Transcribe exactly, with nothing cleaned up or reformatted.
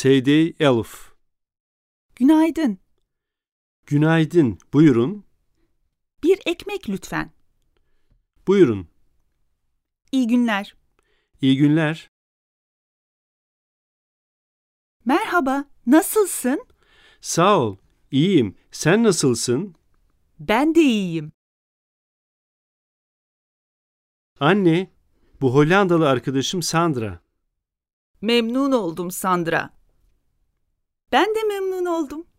Sevdiği Elif. Günaydın. Günaydın. Buyurun. Bir ekmek lütfen. Buyurun. İyi günler. İyi günler. Merhaba, nasılsın? Sağ ol. İyiyim. Sen nasılsın? Ben de iyiyim. Anne, bu Hollandalı arkadaşım Sandra. Memnun oldum Sandra. Ben de memnun oldum.